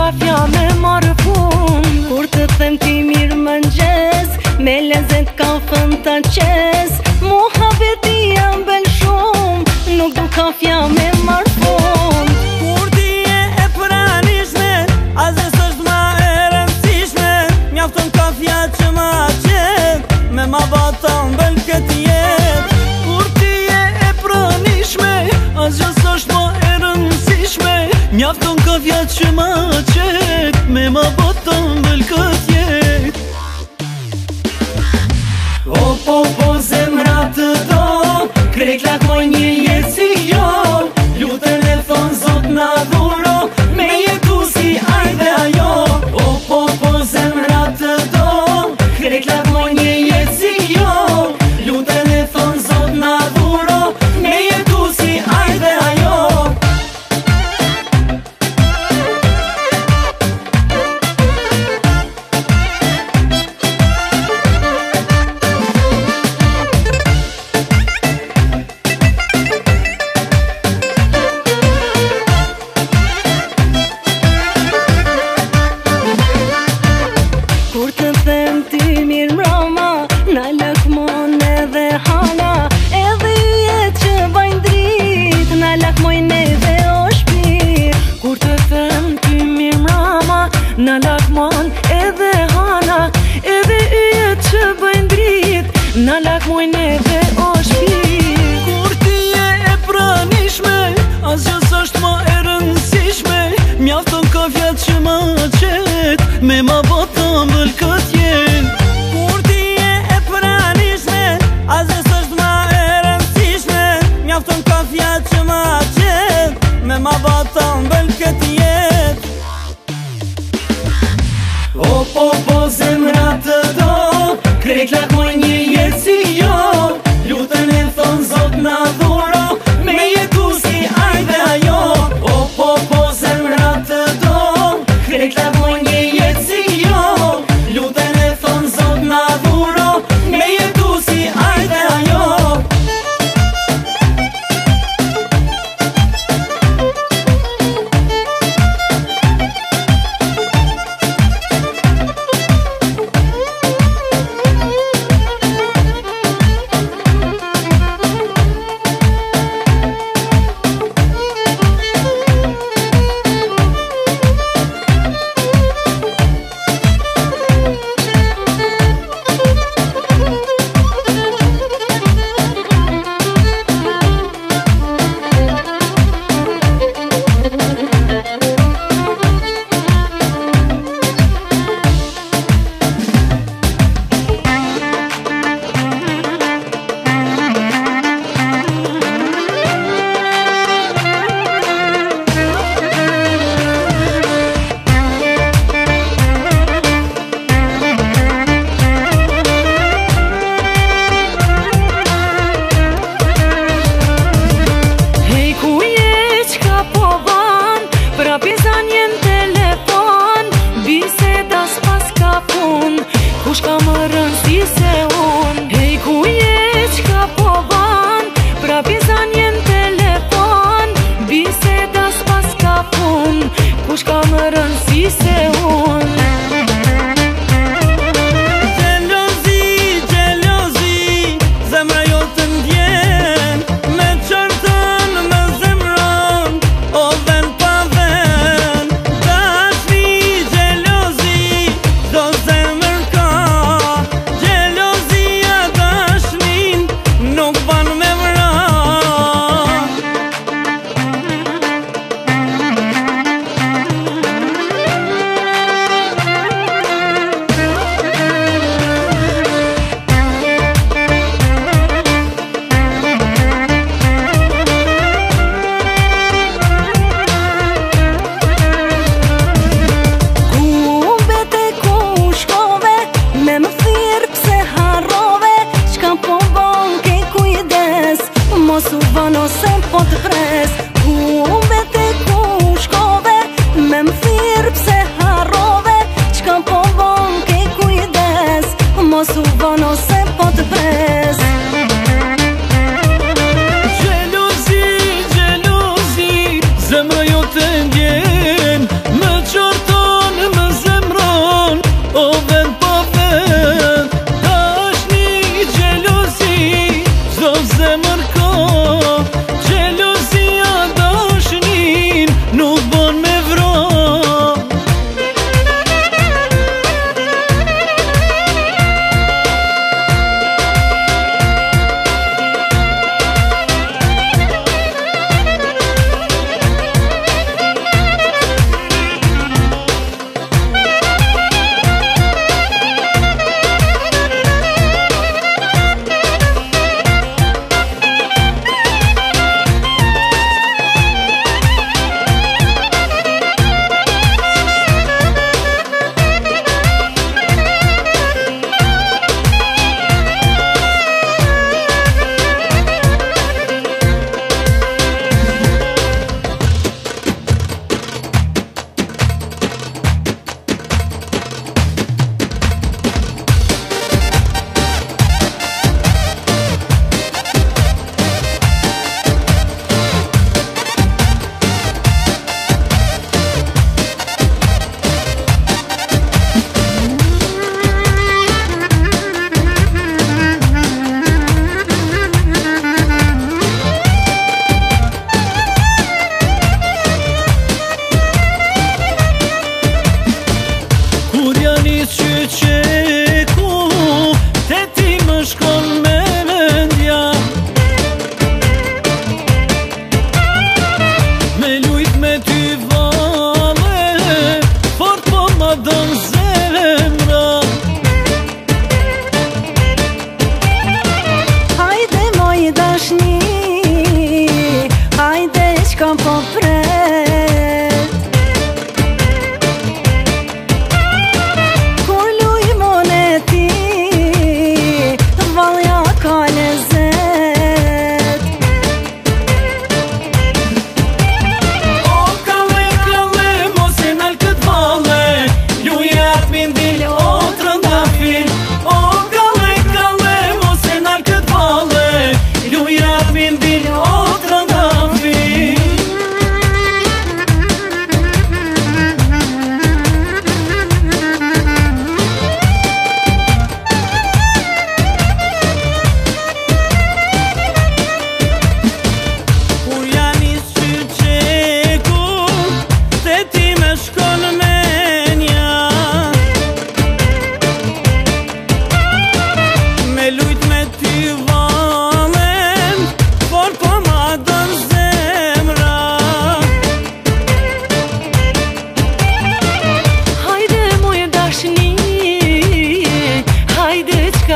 kafja me marë fund. Kur të them ti mirë mëngjes, me lezet kafën të qes. Muhabeti jam bel shumë, nuk du kafja me marë fund. Kur ti e pranishme, asnjë s'është ma e rëndësishme. Mjafton kafja që ma qet, me ma bata mbël këtë jet. Kur ti e pranishme, asnjë s'është ma e rëndësishme. Mjafton kafja që ma qet, me ma bata mbël këtë jet. O po zemra të do, krejt lakmoj një jetë si jo. Lutën e thonë zot na dhuro, me jetu si ajde ajo. O po zemra të do, krejt lakmoj një jetë si jo. Lutën e thonë zot na dhuro, me jetu si ajde ajo. Kur të them ti mirë mrama, na lakmon edhe hana. Edhe yjet që bajnë drit, na lakmojnë edhe o shpir. Kur të them ti mirë mrama, na lakmon edhe hana. Edhe yjet që bajnë drit, na lakmojnë edhe o shpir. Kur ti e pranishme, asgjë s'është ma e rëndësishme. Mjafton kafja që ma qet, me ma bota mbël këtë jet. Kur ti e pranishme, asgjë s'është ma e rëndësishme. Mjafton kafja që ma qet, me ma bota mbël këtë jet. O po zemra të do, krejt lakmoj një jetë si jo. Lutën e thonë zot na dhuro, me jetu si ajde ajo. O po zemra të do, krejt lakmoj një jetë si jo. Lutën e thonë zot na dhuro, me jetu si ajde ajo. Kush ka më rëndësi se unë? Hej ku je, qka po ban? Pra pjezan jen telefon, biseda s'pas ka pun. Kush ka më rëndësi se unë? Gjelozi, zemra jo të ndjen, me qërtën me zemron, o ven pa ven.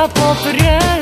po përjen